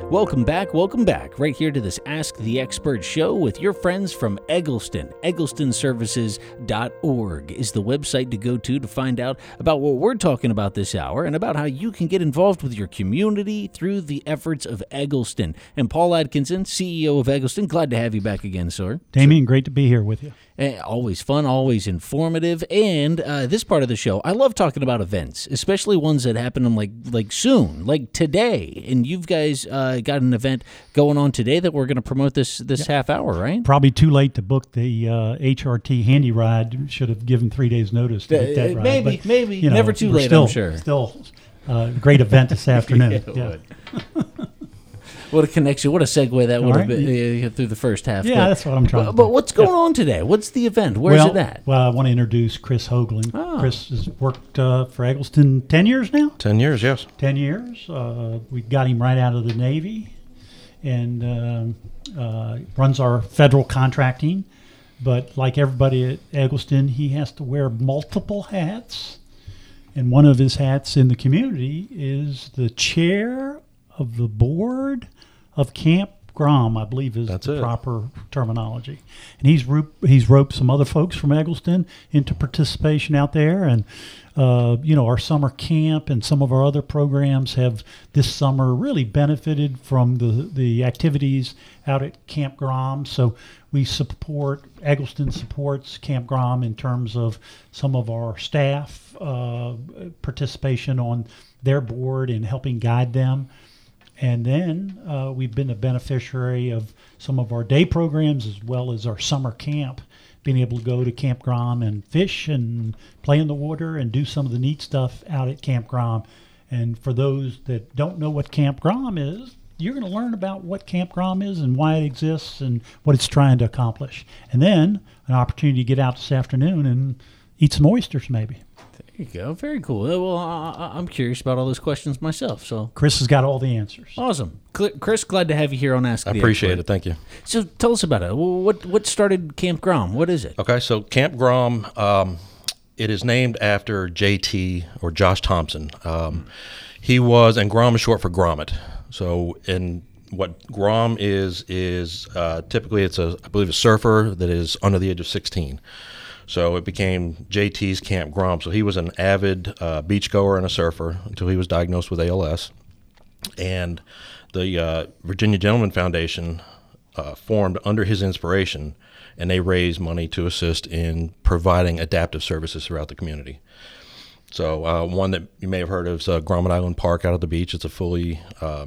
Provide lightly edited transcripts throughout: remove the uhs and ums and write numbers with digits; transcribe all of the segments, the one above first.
Welcome back, right here to this Ask the Expert show with your friends from Eggleston. EgglestonServices.org is the website to go to find out about what we're talking about this hour and about how you can get involved with your community through the efforts of Eggleston. And Paul Atkinson, CEO of Eggleston, glad to have you back again, sir. Damien, great to be here with you. Always fun, always informative, and this part of the show, I love talking about events, especially ones that happen like soon, like today. And you guys got an event going on today that we're going to promote this half hour, right? Probably too late to book the HRT Handy Ride. Should have given 3 days notice to get that ride. Maybe, you know, never too late. I'm sure. Still, great event this afternoon. What a connection! What a segue that would have been through the first half. Yeah, that's what I'm trying to do. But what's going on today? What's the event? Where's it at? Well, I want to introduce Chris Hoagland. Oh. Chris has worked for Eggleston 10 years now? 10 years, yes. 10 years. We got him right out of the Navy and runs our federal contracting. But like everybody at Eggleston, he has to wear multiple hats. And one of his hats in the community is the chair of the board of Camp Grom, I believe is the proper terminology. And he's roped some other folks from Eggleston into participation out there. And, our summer camp and some of our other programs have this summer really benefited from the activities out at Camp Grom. So Eggleston supports Camp Grom in terms of some of our staff participation on their board and helping guide them. And then we've been a beneficiary of some of our day programs as well as our summer camp, being able to go to Camp Grom and fish and play in the water and do some of the neat stuff out at Camp Grom. And for those that don't know what Camp Grom is, you're going to learn about what Camp Grom is and why it exists and what it's trying to accomplish. And then an opportunity to get out this afternoon and eat some oysters maybe. There you go. Very cool. Well, I'm curious about all those questions myself. So Chris has got all the answers. Awesome. Chris, glad to have you here on Ask the Expert. I appreciate it. Thank you. So tell us about it. What started Camp Grom? What is it? Okay, so Camp Grom, it is named after JT or Josh Thompson. He was, and Grom is short for grommet. So what Grom is typically I believe a surfer that is under the age of 16. So it became JT's Camp Grom. So he was an avid beachgoer and a surfer until he was diagnosed with ALS. And the Virginia Gentleman Foundation formed under his inspiration, and they raised money to assist in providing adaptive services throughout the community. So one that you may have heard of is Grommet Island Park out at the beach. It's a fully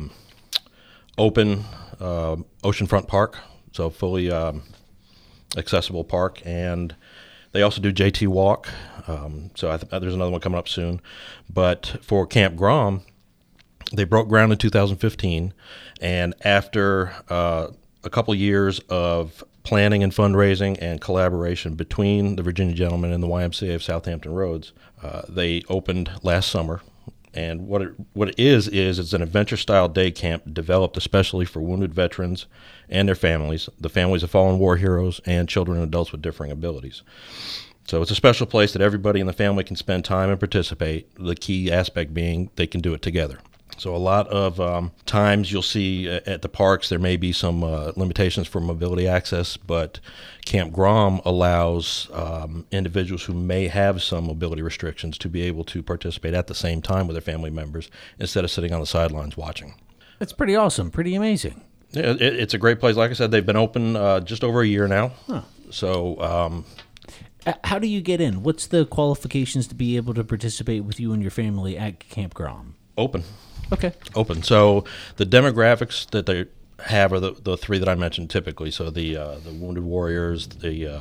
open oceanfront park, so fully accessible park. And they also do JT Walk, so there's another one coming up soon. But for Camp Grom, they broke ground in 2015, and after a couple years of planning and fundraising and collaboration between the Virginia Gentlemen and the YMCA of Southampton Roads, they opened last summer. And what it is it's an adventure-style day camp developed especially for wounded veterans and their families, the families of fallen war heroes, and children and adults with differing abilities. So it's a special place that everybody in the family can spend time and participate, the key aspect being they can do it together. So a lot of times you'll see at the parks there may be some limitations for mobility access, but Camp Grom allows individuals who may have some mobility restrictions to be able to participate at the same time with their family members instead of sitting on the sidelines watching. That's pretty awesome, pretty amazing. Yeah, it's a great place. Like I said, they've been open just over a year now. Huh. So how do you get in? What's the qualifications to be able to participate with you and your family at Camp Grom? Open. Okay. Open. So the demographics that they have are the three that I mentioned typically. So the wounded warriors, the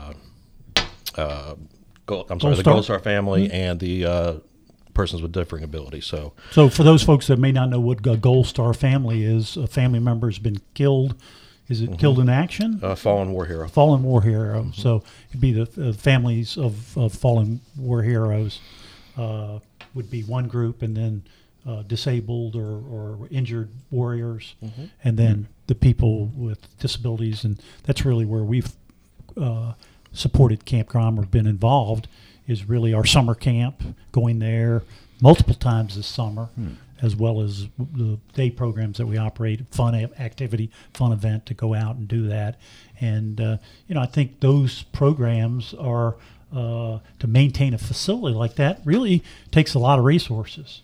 Gold Star family, and the persons with differing abilities. So for those folks that may not know what a Gold Star family is, a family member has been killed. Is it killed in action? Fallen war hero. Fallen war hero. Mm-hmm. So it'd be the families of fallen war heroes would be one group, and then disabled or injured warriors, and then the people with disabilities. And that's really where we've supported Camp Grom or been involved, is really our summer camp, going there multiple times this summer as well as the day programs that we operate, fun activity, fun event to go out and do that. And, I think those programs are, to maintain a facility like that really takes a lot of resources.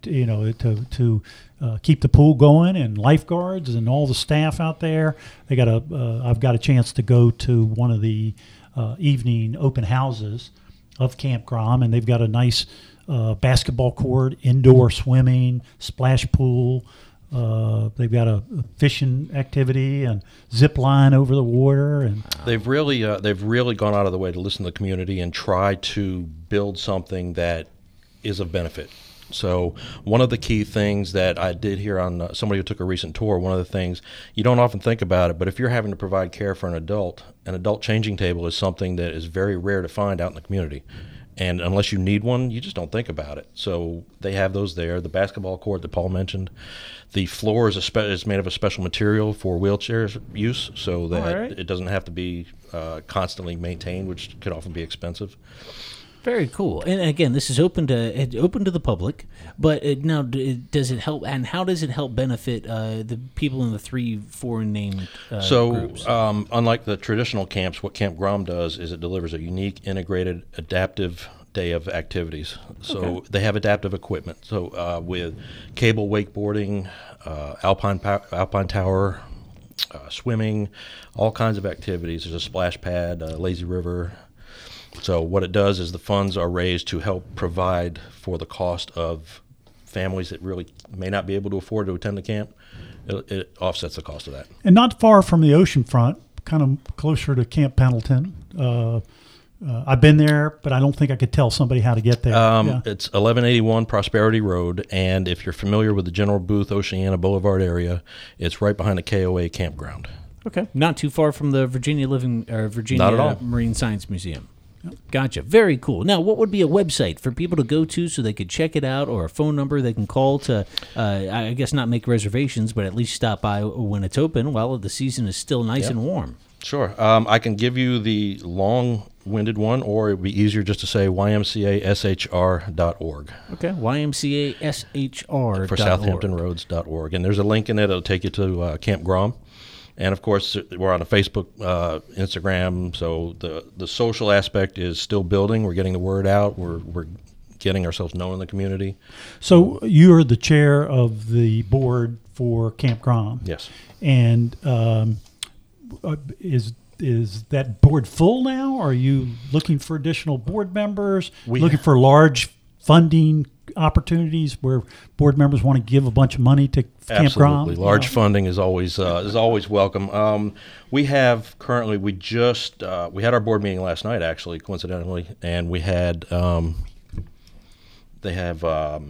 To keep the pool going and lifeguards and all the staff out there. I've got a chance to go to one of the evening open houses of Camp Grom, and they've got a nice basketball court, indoor swimming, splash pool. They've got a fishing activity and zip line over the water, and they've really gone out of the way to listen to the community and try to build something that is of benefit. So one of the key things that I did hear on somebody who took a recent tour, one of the things you don't often think about it, but if you're having to provide care for an adult changing table is something that is very rare to find out in the community. And unless you need one, you just don't think about it. So they have those there. The basketball court that Paul mentioned, the floor is made of a special material for wheelchair use, so that it doesn't have to be constantly maintained, which could often be expensive. Very cool. And again, this is open to the public. But now, does it help? And how does it help benefit the people in the 3 foreign named groups? Unlike the traditional camps, what Camp Grom does is it delivers a unique, integrated, adaptive day of activities. So they have adaptive equipment. So with cable wakeboarding, alpine tower, swimming, all kinds of activities. There's a splash pad, lazy river. So what it does is the funds are raised to help provide for the cost of families that really may not be able to afford to attend the camp. It offsets the cost of that. And not far from the ocean front, kind of closer to Camp Pendleton. I've been there, but I don't think I could tell somebody how to get there. It's 1181 Prosperity Road, and if you're familiar with the General Booth Oceana Boulevard area, it's right behind the KOA campground. Okay, not too far from the Virginia Not at all. Marine Science Museum. Gotcha. Very cool. Now, what would be a website for people to go to so they could check it out, or a phone number they can call to, I guess not make reservations, but at least stop by when it's open while the season is still nice and warm? Sure. I can give you the long-winded one, or it would be easier just to say ymcashr.org. Okay, ymcashr.org. For southamptonroads.org. And there's a link in it that'll take you to Camp Grom. And, of course, we're on a Facebook, Instagram, so the social aspect is still building. We're getting the word out. We're getting ourselves known in the community. So you're the chair of the board for Camp Grom. Yes. And is that board full now? Are you looking for additional board members? Looking for large funding opportunities where board members want to give a bunch of money to Camp Grom? Absolutely. Large funding is always welcome. We have currently, we had our board meeting last night, actually, coincidentally, and we had, they have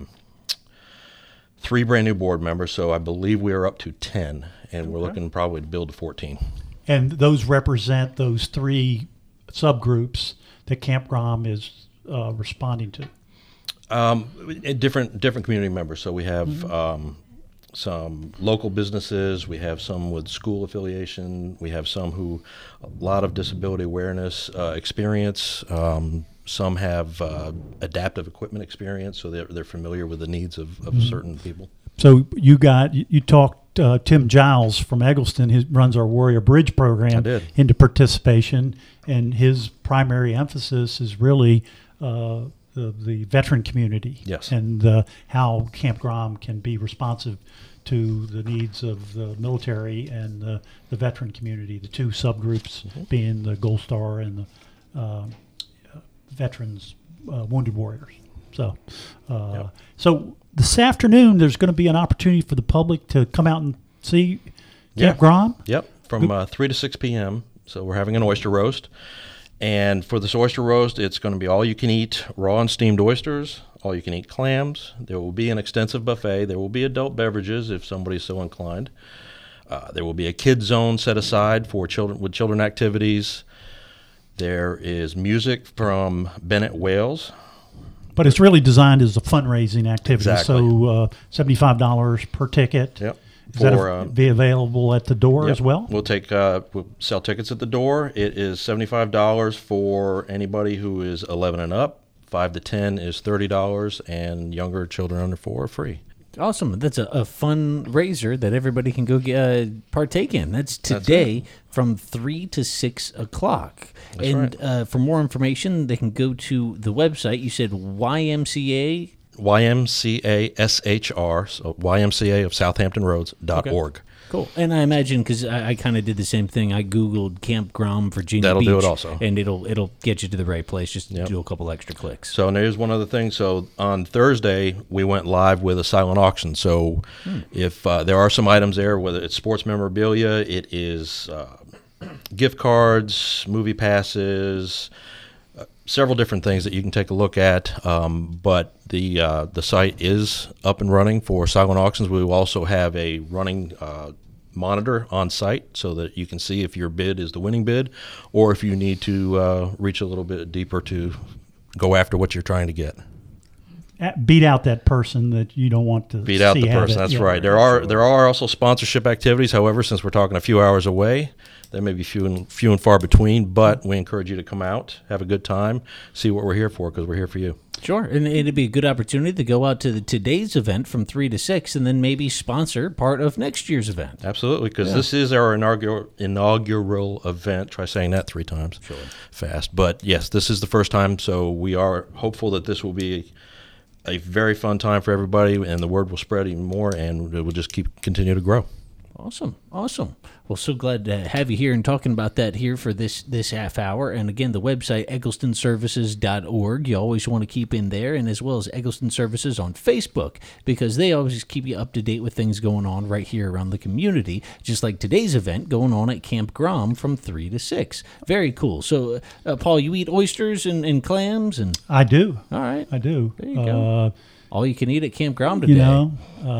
3 brand new board members, so I believe we are up to 10, and we're looking probably to build to 14. And those represent those 3 subgroups that Camp Grom is responding to. Different community members. So we have some local businesses. We have some with school affiliation. We have some who a lot of disability awareness experience. Some have adaptive equipment experience, so they're familiar with the needs of certain people. So you talked Tim Giles from Eggleston, who runs our Warrior Bridge program, into participation, and his primary emphasis is really the veteran community. Yes. And how Camp Grom can be responsive to the needs of the military and the veteran community, the 2 subgroups being the Gold Star and the veterans, wounded warriors. So, so this afternoon, there's going to be an opportunity for the public to come out and see Camp Grom? Yep, from 3 to 6 p.m. So we're having an oyster roast. And for this oyster roast, it's going to be all-you-can-eat raw and steamed oysters, all-you-can-eat clams. There will be an extensive buffet. There will be adult beverages if somebody's so inclined. There will be a kid zone set aside for children activities. There is music from Bennett Wales. But it's really designed as a fundraising activity. Exactly. So $75 per ticket. Yep. Is that be available at the door as well? We'll sell tickets at the door. It is $75 for anybody who is 11 and up. 5 to 10 is $30, and younger children under 4 are free. Awesome. That's a fundraiser that everybody can go partake in. That's today from 3 to 6 o'clock. That's and for more information, they can go to the website. You said YMCA? YMCA-SHR, so YMCA of SouthamptonRoads.org. Cool. And I imagine, because I kind of did the same thing, I Googled Camp Grom, Virginia That'll Beach. do it also. And it'll get you to the right place, just do a couple extra clicks. So and there's one other thing. So on Thursday, we went live with a silent auction. So if there are some items there, whether it's sports memorabilia, it is gift cards, movie passes, several different things that you can take a look at. But the site is up and running for silent auctions. We will also have a running monitor on site so that you can see if your bid is the winning bid or if you need to reach a little bit deeper to go after what you're trying to get. Beat out that person that you don't want to Beat out the person. That's right. There are also sponsorship activities. However, since we're talking a few hours away, they may be few and far between. But we encourage you to come out, have a good time, see what we're here for, because we're here for you. Sure, and it'd be a good opportunity to go out to today's event from 3 to 6, and then maybe sponsor part of next year's event. Absolutely, because this is our inaugural event. Try saying that 3 times fast. But yes, this is the first time, so we are hopeful that this will be a very fun time for everybody, and the word will spread even more, and it will just continue to grow. Awesome. Well, so glad to have you here and talking about that here for this half hour. And again, the website, egglestonservices.org. You always want to keep in there, and as well as Eggleston Services on Facebook, because they always keep you up to date with things going on right here around the community, just like today's event going on at Camp Grom from 3 to 6. Very cool. So, Paul, you eat oysters and clams? And I do. All right. I do. There you go. All you can eat at Camp Grom today. You know,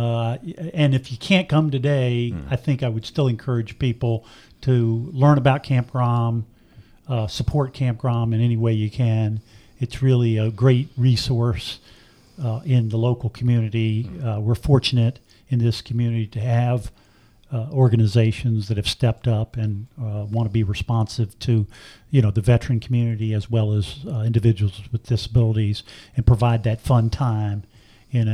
and if you can't come today, I think I would still encourage people to learn about Camp Grom, support Camp Grom in any way you can. It's really a great resource in the local community. We're fortunate in this community to have organizations that have stepped up and want to be responsive to, the veteran community as well as individuals with disabilities, and provide that fun time in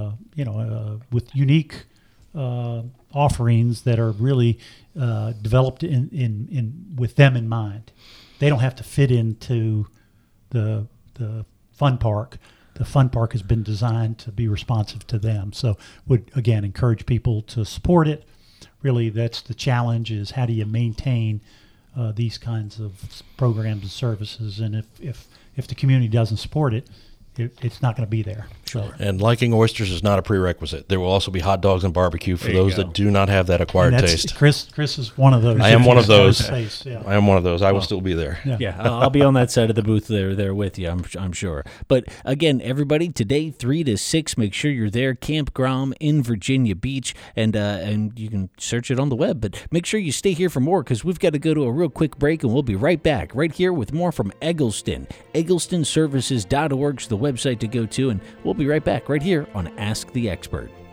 with unique offerings that are really developed in with them in mind. They don't have to fit into the fun park. The fun park has been designed to be responsive to them. So would, again, encourage people to support it. Really, that's the challenge, is how do you maintain these kinds of programs and services? And if the community doesn't support it, it's not going to be there. Sure. And liking oysters is not a prerequisite. There will also be hot dogs and barbecue for those that do not have that acquired taste. Chris is one of those. I am one of those. Taste, yeah. I am one of those. I will still be there. Yeah, I'll be on that side of the booth there with you, I'm sure. But again, everybody, today 3 to 6, make sure you're there. Camp Grom in Virginia Beach, and you can search it on the web. But make sure you stay here for more, because we've got to go to a real quick break, and we'll be right back right here with more from Eggleston. EgglestonServices.org is the website to go to, and we'll be right back right here on Ask the Expert.